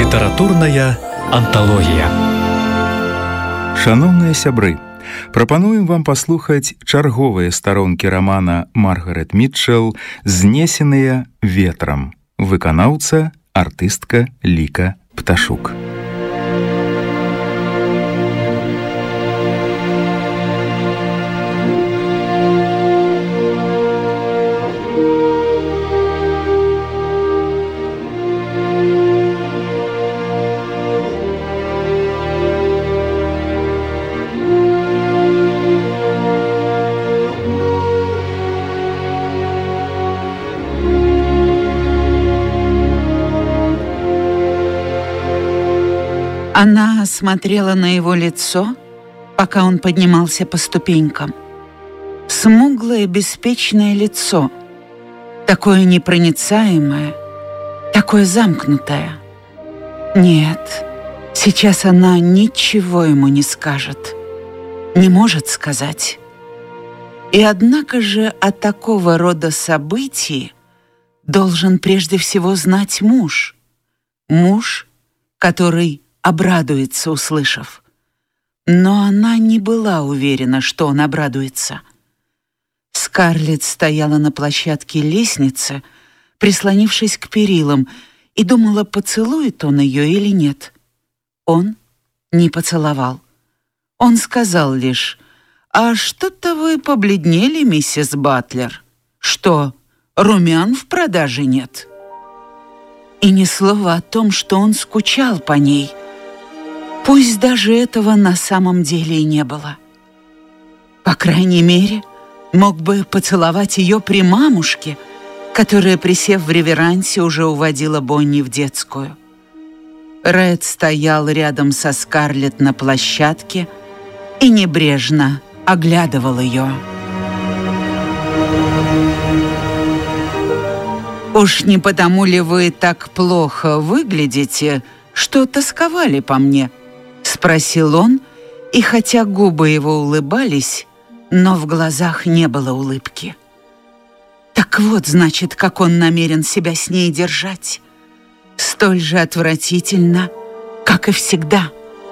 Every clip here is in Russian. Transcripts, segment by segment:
Літаратурная анталогія. Шаноўныя сябры, прапануем вам паслухаць чарговыя старонкі рамана Маргарет Мітчэл «Знесеныя ветрам». Выканаўца, артыстка Ліка Пташук. Она смотрела на его лицо, пока он поднимался по ступенькам. Смуглое, беспечное лицо, такое непроницаемое, такое замкнутое. Нет, сейчас она ничего ему не скажет, не может сказать. И однако же о такого рода событии должен прежде всего знать муж. Муж, который обрадуется, услышав. Но она не была уверена, что он обрадуется. Скарлетт стояла на площадке лестницы, прислонившись к перилам, и думала, поцелует он ее или нет. Он не поцеловал. Он сказал лишь: «А что-то вы побледнели, миссис Батлер. Что, румян в продаже нет?» И ни слова о том, что он скучал по ней. Пусть даже этого на самом деле и не было. По крайней мере, мог бы поцеловать ее при мамушке, которая, присев в реверансе, уже уводила Бонни в детскую. Ред стоял рядом со Скарлетт на площадке и небрежно оглядывал ее. «Уж не потому ли вы так плохо выглядите, что тосковали по мне?» — спросил он, и хотя губы его улыбались, но в глазах не было улыбки. Так вот, значит, как он намерен себя с ней держать. Столь же отвратительно, как и всегда.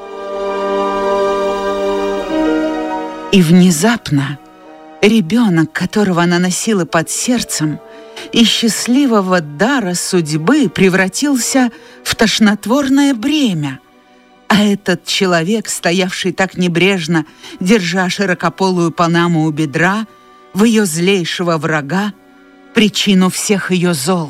И внезапно ребенок, которого она носила под сердцем, из счастливого дара судьбы превратился в тошнотворное бремя. А этот человек, стоявший так небрежно, держа широкополую панаму у бедра, в ее злейшего врага, причину всех ее зол.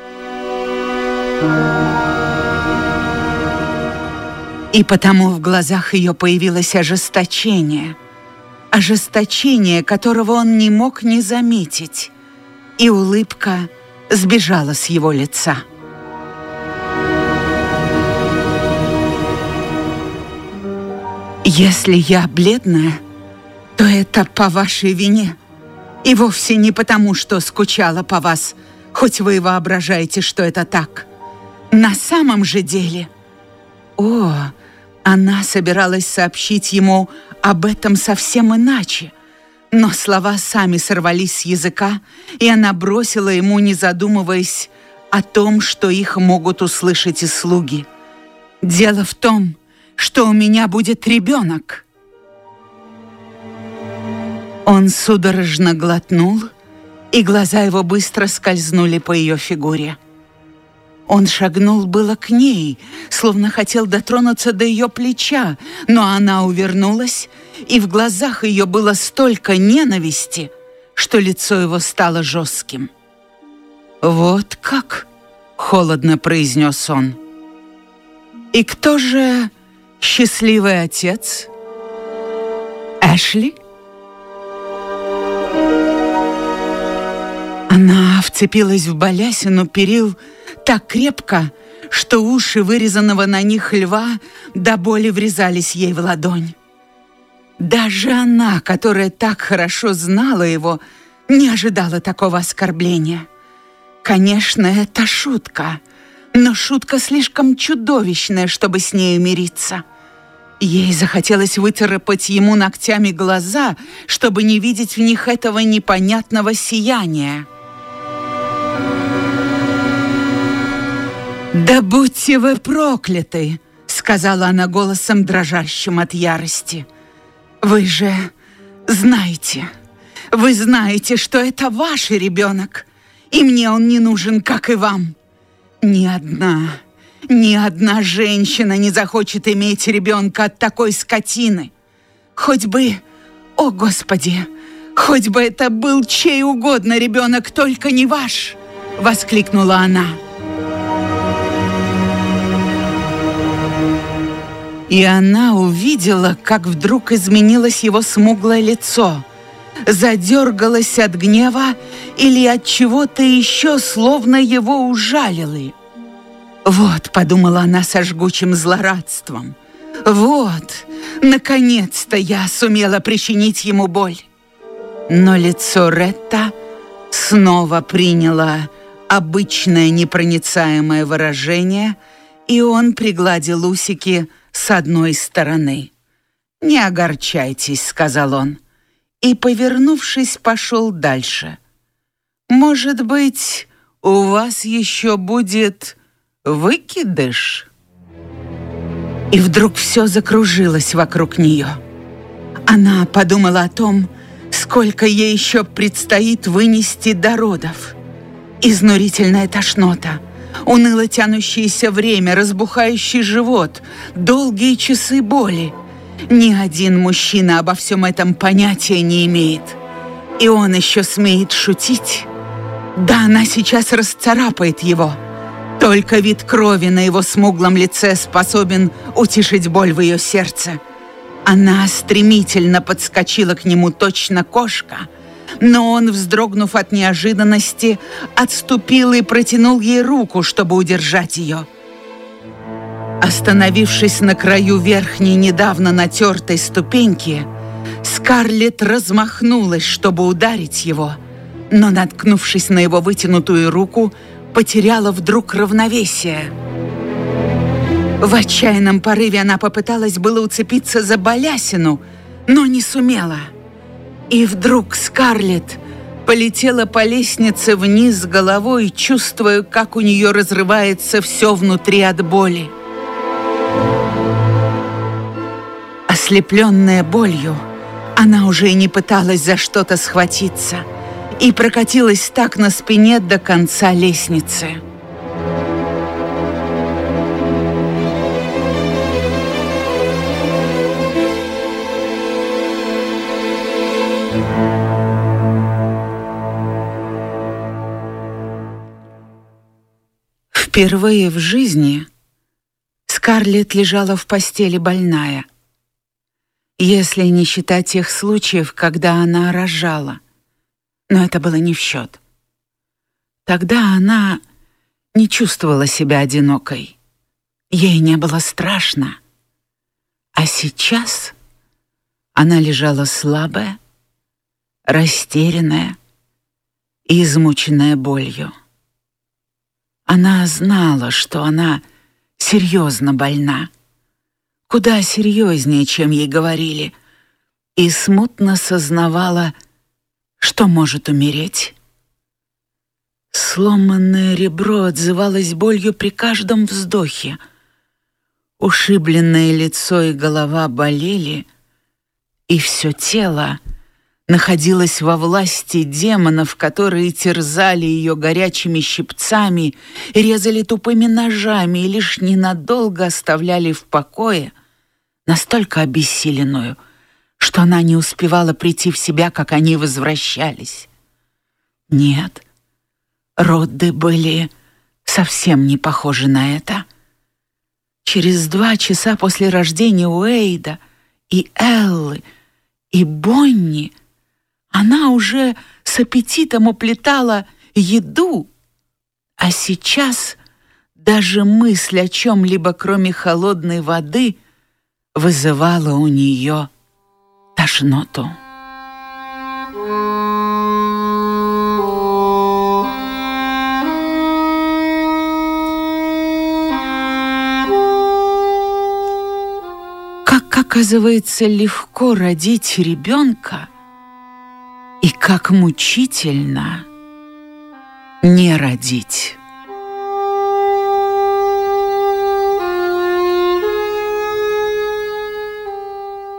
И потому в глазах ее появилось ожесточение, которого он не мог не заметить, и улыбка сбежала с его лица. «Если я бледная, то это по вашей вине, и вовсе не потому, что скучала по вас, хоть вы и воображаете, что это так. На самом же деле...» Она собиралась сообщить ему об этом совсем иначе, но слова сами сорвались с языка, и она бросила ему, не задумываясь, о том, что их могут услышать и слуги. «Дело в том, что у меня будет ребенок». Он судорожно глотнул, и глаза его быстро скользнули по ее фигуре. Он шагнул было к ней, словно хотел дотронуться до ее плеча, но она увернулась, и в глазах ее было столько ненависти, что лицо его стало жестким. «Вот как?» — холодно произнес он. «И кто же счастливый отец? Эшли?» Она вцепилась в балясину перил так крепко, что уши вырезанного на них льва до боли врезались ей в ладонь. Даже она, которая так хорошо знала его, не ожидала такого оскорбления. Конечно, это шутка, но шутка слишком чудовищная, чтобы с нею мириться. Ей захотелось выцарапать ему ногтями глаза, чтобы не видеть в них этого непонятного сияния. «Да будьте вы прокляты!» — сказала она голосом, дрожащим от ярости. «Вы же знаете, вы знаете, что это ваш ребенок, и мне он не нужен, как и вам. Ни одна женщина не захочет иметь ребенка от такой скотины. Хоть бы, о Господи, хоть бы это был чей угодно ребенок, только не ваш!» — воскликнула она. И она увидела, как вдруг изменилось его смуглое лицо, задергалось от гнева или от чего-то еще, словно его ужалили. «Вот», — подумала она со жгучим злорадством, — «вот, наконец-то я сумела причинить ему боль». Но лицо Ретта снова приняло обычное непроницаемое выражение, и он пригладил усики с одной стороны. «Не огорчайтесь», — сказал он, и, повернувшись, пошел дальше. «Может быть, у вас еще будет выкидыш?» И вдруг все закружилось вокруг нее. Она подумала о том, сколько ей еще предстоит вынести до родов. Изнурительная тошнота, уныло тянущееся время, разбухающий живот, долгие часы боли. Ни один мужчина обо всем этом понятия не имеет. И он еще смеет шутить. Да, она сейчас расцарапает его. Только вид крови на его смуглом лице способен утешить боль в ее сердце. Она стремительно подскочила к нему, точно кошка, но он, вздрогнув от неожиданности, отступил и протянул ей руку, чтобы удержать ее. Остановившись на краю верхней, недавно натертой ступеньки, Скарлетт размахнулась, чтобы ударить его, но, наткнувшись на его вытянутую руку, потеряла вдруг равновесие. В отчаянном порыве она попыталась было уцепиться за балясину, но не сумела. И вдруг Скарлетт полетела по лестнице вниз головой, чувствуя, как у нее разрывается все внутри от боли. Ослепленная болью, она уже и не пыталась за что-то схватиться и прокатилась так на спине до конца лестницы. Впервые в жизни Скарлетт лежала в постели больная, если не считать тех случаев, когда она рожала. Но это было не в счет. Тогда она не чувствовала себя одинокой. Ей не было страшно. А сейчас она лежала слабая, растерянная и измученная болью. Она знала, что она серьезно больна, куда серьезнее, чем ей говорили, и смутно сознавала, что может умереть. Сломанное ребро отзывалось болью при каждом вздохе. Ушибленное лицо и голова болели, и все тело находилась во власти демонов, которые терзали ее горячими щипцами, резали тупыми ножами и лишь ненадолго оставляли в покое, настолько обессиленную, что она не успевала прийти в себя, как они возвращались. Нет, роды были совсем не похожи на это. Через 2 часа после рождения Уэйда и Эллы и Бонни она уже с аппетитом уплетала еду, а сейчас даже мысль о чем-либо, кроме холодной воды, вызывала у нее тошноту. Как оказывается легко родить ребенка, и как мучительно не родить.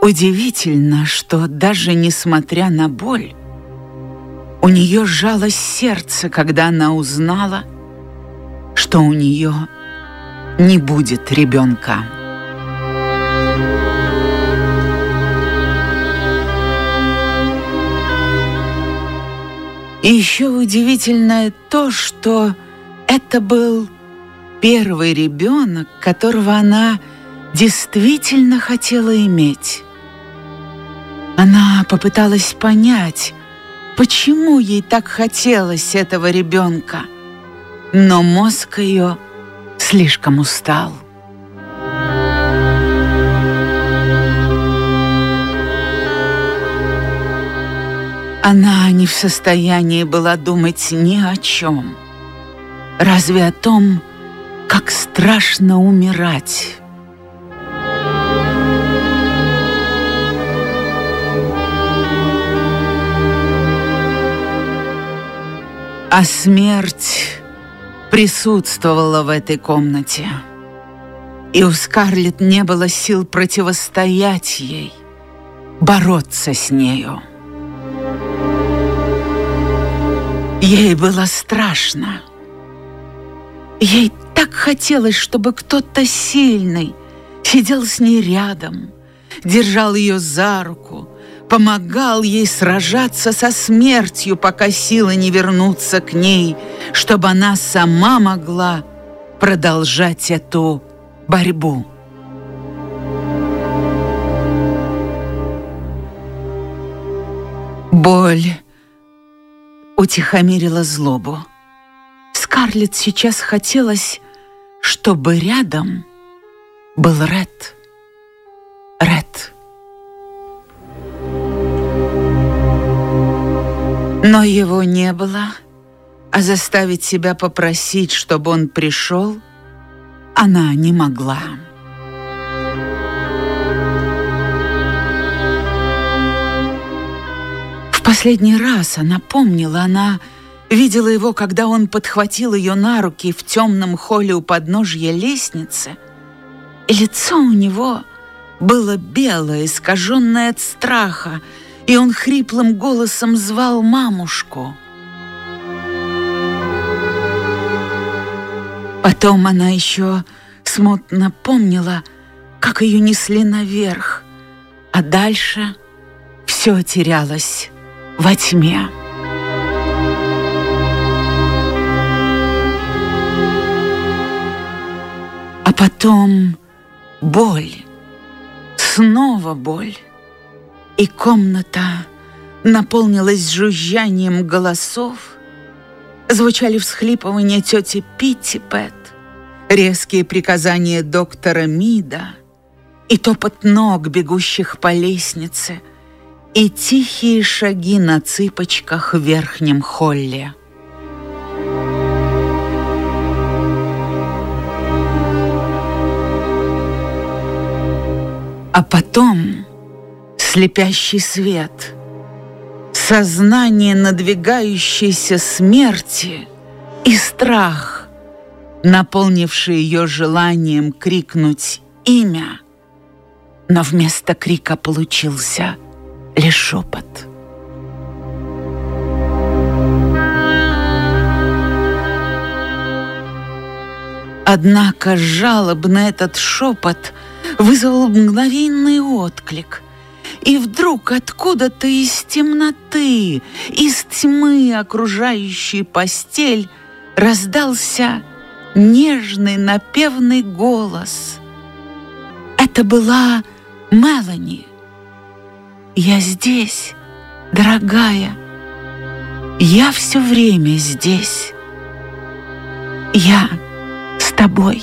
Удивительно, что даже несмотря на боль, у нее сжалось сердце, когда она узнала, что у нее не будет ребенка. И еще удивительное то, что это был первый ребенок, которого она действительно хотела иметь. Она попыталась понять, почему ей так хотелось этого ребенка, но мозг ее слишком устал. Она не в состоянии была думать ни о чем, разве о том, как страшно умирать. А смерть присутствовала в этой комнате, и у Скарлетт не было сил противостоять ей, бороться с нею. Ей было страшно. Ей так хотелось, чтобы кто-то сильный сидел с ней рядом, держал ее за руку, помогал ей сражаться со смертью, пока силы не вернутся к ней, чтобы она сама могла продолжать эту борьбу. Боль утихомирила злобу. Скарлетт сейчас хотелось, чтобы рядом был Ред. Ред. Но его не было, а заставить себя попросить, чтобы он пришел, она не могла. В последний раз она помнила, она видела его, когда он подхватил ее на руки в темном холле у подножья лестницы, и лицо у него было белое, искаженное от страха, и он хриплым голосом звал мамушку. Потом она еще смутно помнила, как ее несли наверх, а дальше все терялось во тьме. А потом боль, снова боль. И комната наполнилась жужжанием голосов, звучали всхлипывания тети Питтипэт, резкие приказания доктора Мида, и топот ног, бегущих по лестнице, и тихие шаги на цыпочках в верхнем холле. А потом слепящий свет, сознание надвигающейся смерти и страх, наполнивший ее желанием крикнуть имя, но вместо крика получился лишь шепот. Однако жалобно этот шепот вызвал мгновенный отклик. И вдруг откуда-то из темноты, из тьмы, окружающей постель, раздался нежный напевный голос. Это была Мелани. «Я здесь, дорогая. Я все время здесь. Я с тобой».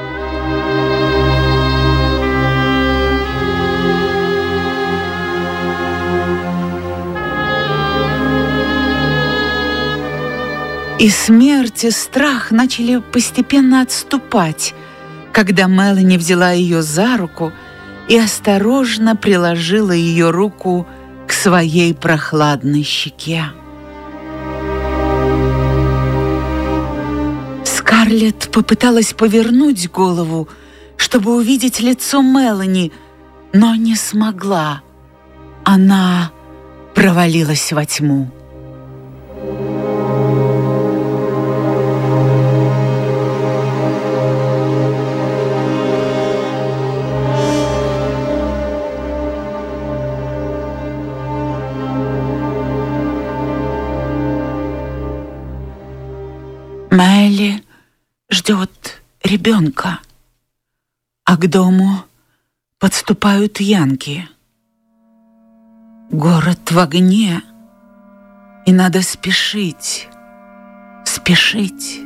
И смерть, и страх начали постепенно отступать, когда Мелани взяла ее за руку и осторожно приложила ее руку к своей прохладной щеке. Скарлетт попыталась повернуть голову, чтобы увидеть лицо Мелани, но не смогла. Она провалилась во тьму. Мелли ждет ребенка, а к дому подступают янки. Город в огне, и надо спешить, спешить.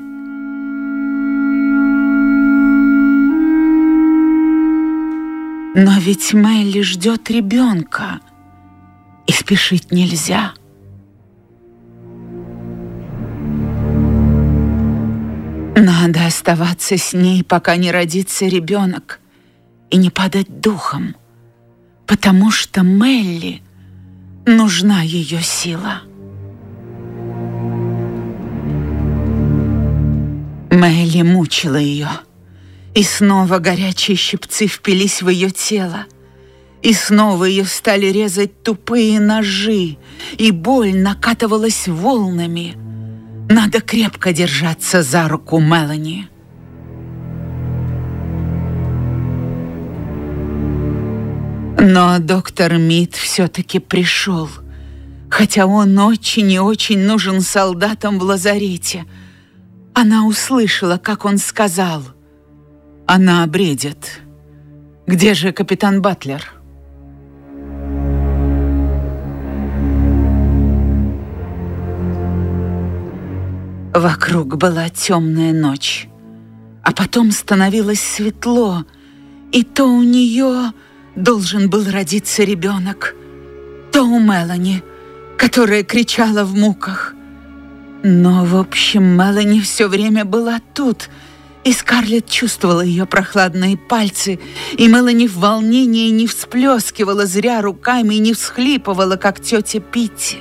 Но ведь Мелли ждет ребенка, и спешить нельзя. Надо оставаться с ней, пока не родится ребенок, и не падать духом, потому что Мелли нужна ее сила. Мелли мучила ее, и снова горячие щипцы впились в ее тело, и снова ее стали резать тупые ножи, и боль накатывалась волнами. Надо крепко держаться за руку Мелани. Но доктор Мид все-таки пришел, хотя он очень и очень нужен солдатам в лазарете. Она услышала, как он сказал: «Она бредит. Где же капитан Батлер?» Вокруг была темная ночь, а потом становилось светло, и то у нее должен был родиться ребенок, то у Мелани, которая кричала в муках. Но, в общем, Мелани все время была тут, и Скарлетт чувствовала ее прохладные пальцы, и Мелани в волнении не всплескивала зря руками и не всхлипывала, как тетя Питти.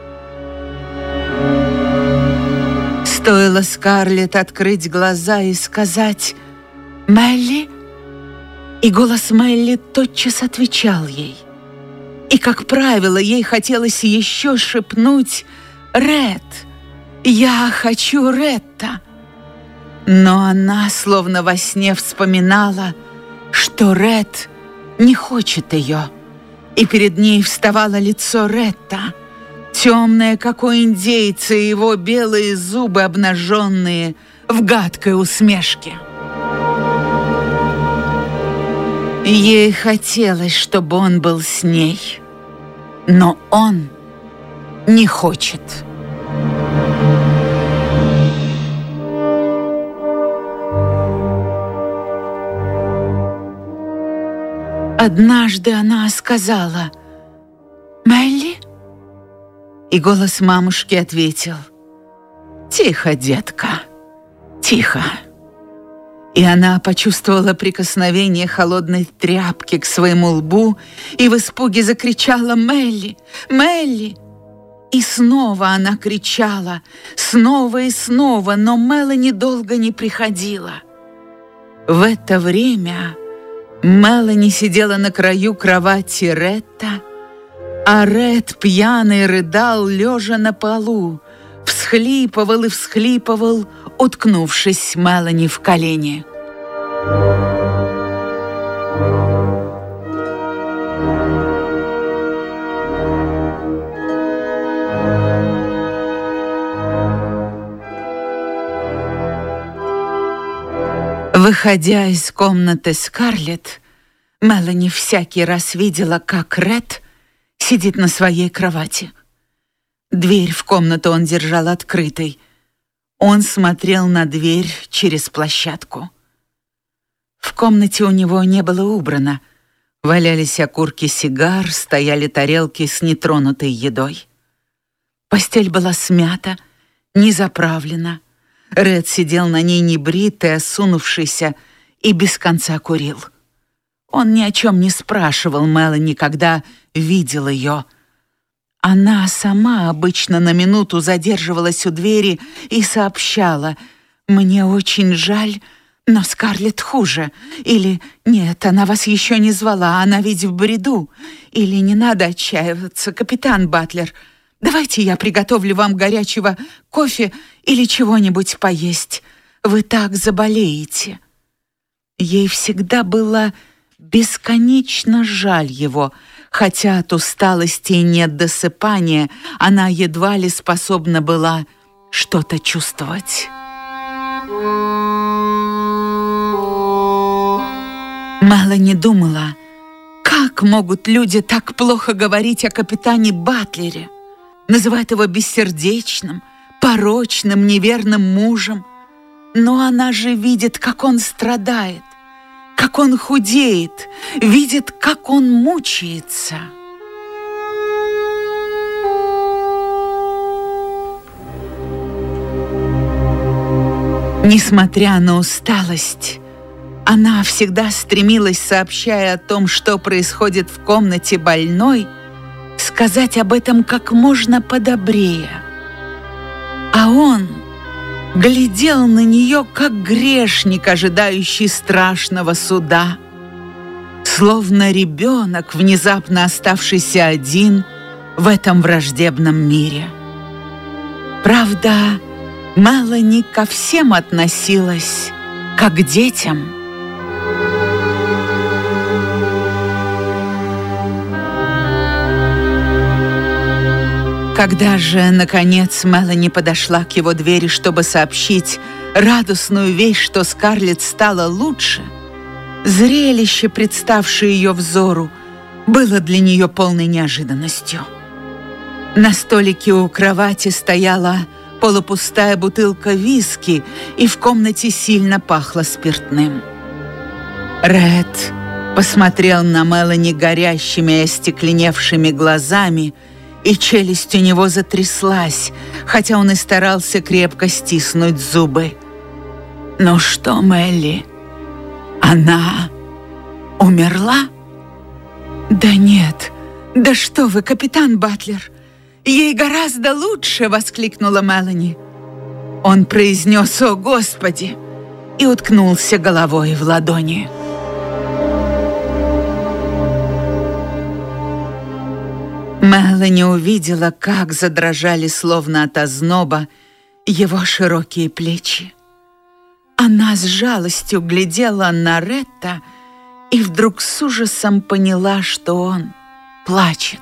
Стоило Скарлетт открыть глаза и сказать «Мелли», и голос Мелли тотчас отвечал ей. И, как правило, ей хотелось еще шепнуть «Ред, я хочу Ретта». Но она, словно во сне, вспоминала, что Ред не хочет ее, и перед ней вставало лицо Ретта, темное, как у индейца, и его белые зубы, обнаженные в гадкой усмешке. Ей хотелось, чтобы он был с ней, но он не хочет. Однажды она сказала «Мелли?» И голос мамушки ответил «Тихо, детка, тихо». И она почувствовала прикосновение холодной тряпки к своему лбу и в испуге закричала «Мелли! Мелли!». И снова она кричала, снова и снова, но Мелани долго не приходила. В это время Мелани сидела на краю кровати Ретта, а Ред пьяный рыдал, лежа на полу, всхлипывал и всхлипывал, уткнувшись Мелани в колени. Выходя из комнаты Скарлетт, Мелани всякий раз видела, как Ред сидит на своей кровати. Дверь в комнату он держал открытой. Он смотрел на дверь через площадку. В комнате у него не было убрано. Валялись окурки сигар, стояли тарелки с нетронутой едой. Постель была смята, не заправлена. Ред сидел на ней небритый, осунувшийся, и без конца курил. Он ни о чем не спрашивал Мелани, когда видел ее. Она сама обычно на минуту задерживалась у двери и сообщала: «Мне очень жаль, Но Скарлетт хуже. Или нет, она вас еще не звала, она ведь в бреду. Или не надо отчаиваться, капитан Батлер. Давайте я приготовлю вам горячего кофе или чего-нибудь поесть. Вы так заболеете». Ей всегда было бесконечно жаль его, хотя от усталости и недосыпания она едва ли способна была что-то чувствовать. Мелани думала, как могут люди так плохо говорить о капитане Батлере, называть его бессердечным, порочным, неверным мужем. Но она же видит, как он страдает, как он худеет, видит, как он мучается. Несмотря на усталость, она всегда стремилась, сообщая о том, что происходит в комнате больной, сказать об этом как можно подобрее. А он глядел на нее, как грешник, ожидающий страшного суда, словно ребенок, внезапно оставшийся один в этом враждебном мире. Правда, Мелани ко всем относилась как к детям. Когда же, наконец, Мелани подошла к его двери, чтобы сообщить радостную весть, что Скарлетт стала лучше, зрелище, представшее ее взору, было для нее полной неожиданностью. На столике у кровати стояла полупустая бутылка виски, и в комнате сильно пахло спиртным. Ред посмотрел на Мелани горящими и остекленевшими глазами, и челюсть у него затряслась, хотя он и старался крепко стиснуть зубы. «Ну что, Мелли, она умерла?» «Да нет, да что вы, капитан Батлер, ей гораздо лучше!» — воскликнула Мелани. Он произнес «О, Господи!» и уткнулся головой в ладони. Мелани увидела, как задрожали, словно от озноба, его широкие плечи. Она с жалостью глядела на Ретта и вдруг с ужасом поняла, что он плачет.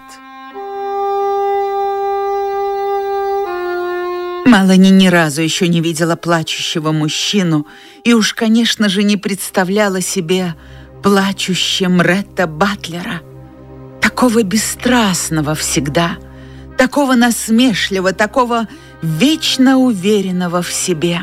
Мелани ни разу еще не видела плачущего мужчину и уж, конечно же, не представляла себе плачущим Ретта Батлера, такого бесстрастного всегда, такого насмешливого, такого вечно уверенного в себе.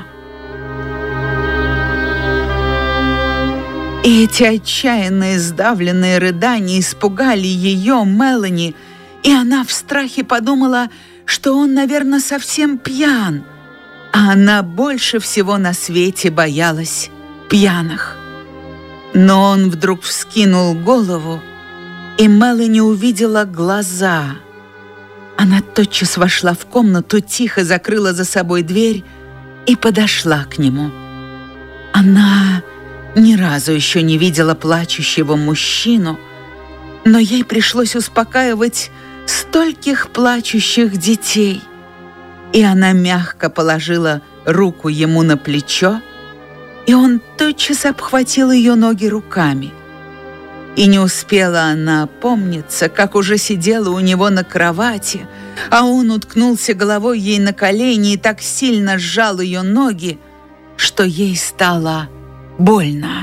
И эти отчаянные, сдавленные рыдания испугали ее, Мелани, и она в страхе подумала, что он, наверное, совсем пьян, а она больше всего на свете боялась пьяных. Но он вдруг вскинул голову, и Мелани увидела глаза. Она тотчас вошла в комнату, тихо закрыла за собой дверь и подошла к нему. Она ни разу еще не видела плачущего мужчину, но ей пришлось успокаивать стольких плачущих детей. И она мягко положила руку ему на плечо, и он тотчас обхватил ее ноги руками. И не успела она опомниться, как уже сидела у него на кровати, а он уткнулся головой ей на колени и так сильно сжал ее ноги, что ей стало больно.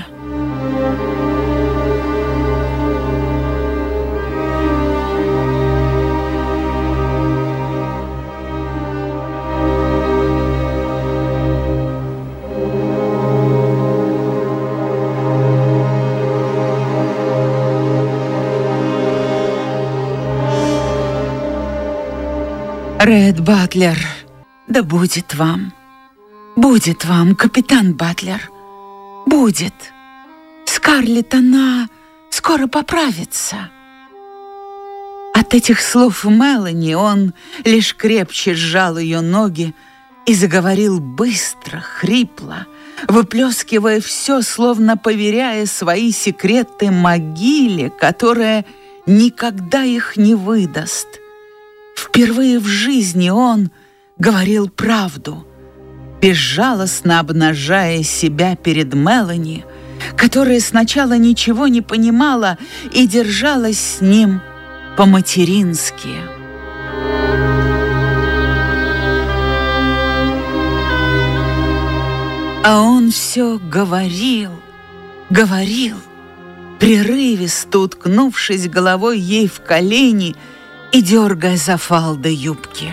Ред Батлер, да будет вам, капитан Батлер, будет. Скарлетт, она скоро поправится. От этих слов Мелани он лишь крепче сжал ее ноги и заговорил быстро, хрипло, выплескивая все, словно поверяя свои секреты могиле, которая никогда их не выдаст. Впервые в жизни он говорил правду, безжалостно обнажая себя перед Мелани, которая сначала ничего не понимала и держалась с ним по-матерински. А он все говорил, прерывисто уткнувшись головой ей в колени и дергая за фалды юбки.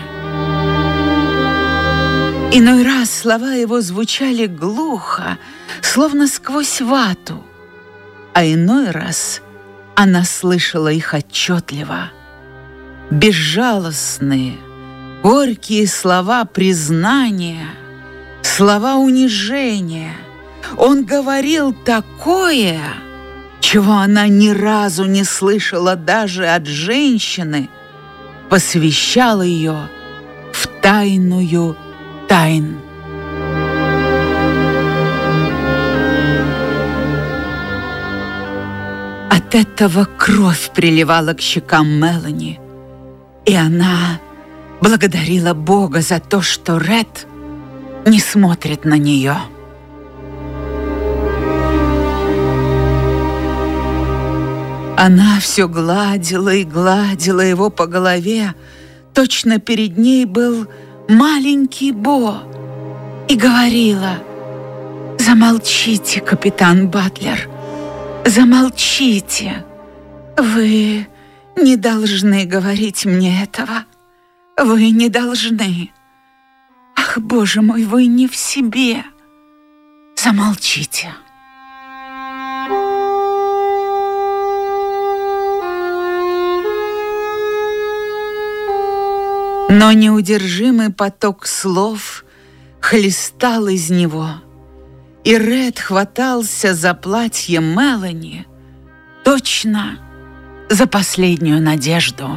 Иной раз слова его звучали глухо, словно сквозь вату, а иной раз она слышала их отчетливо. Безжалостные, горькие слова признания, слова унижения. Он говорил такое, чего она ни разу не слышала даже от женщины, посвящал ее в тайную тайн. От этого кровь приливала к щекам Мелани, и она благодарила Бога за то, что Ред не смотрит на нее. Она все гладила и гладила его по голове, точно перед ней был маленький Бо, и говорила: «Замолчите, капитан Батлер, замолчите. Вы не должны говорить мне этого. Вы не должны. Ах, Боже мой, вы не в себе. Замолчите». Но неудержимый поток слов хлестал из него, и Ред хватался за платье Мелани, точно за последнюю надежду.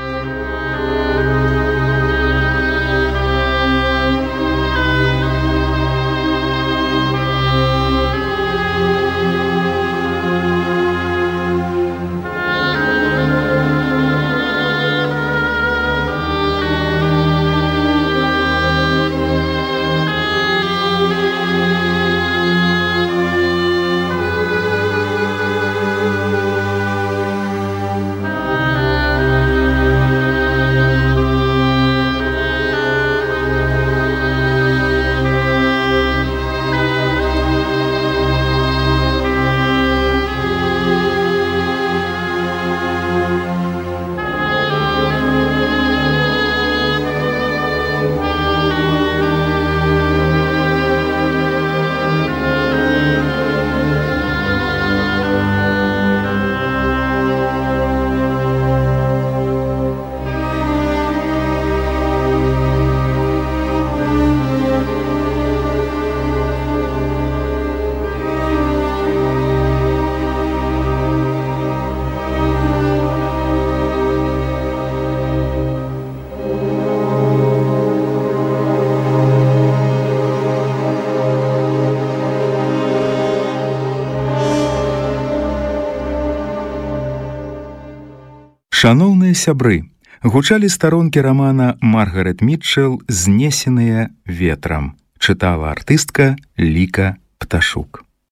Шаноўныя сябры, гучалі старонкі рамана Маргарэт Мітчэл «Знесеныя ветрам». Чытала артыстка Ліка Пташук.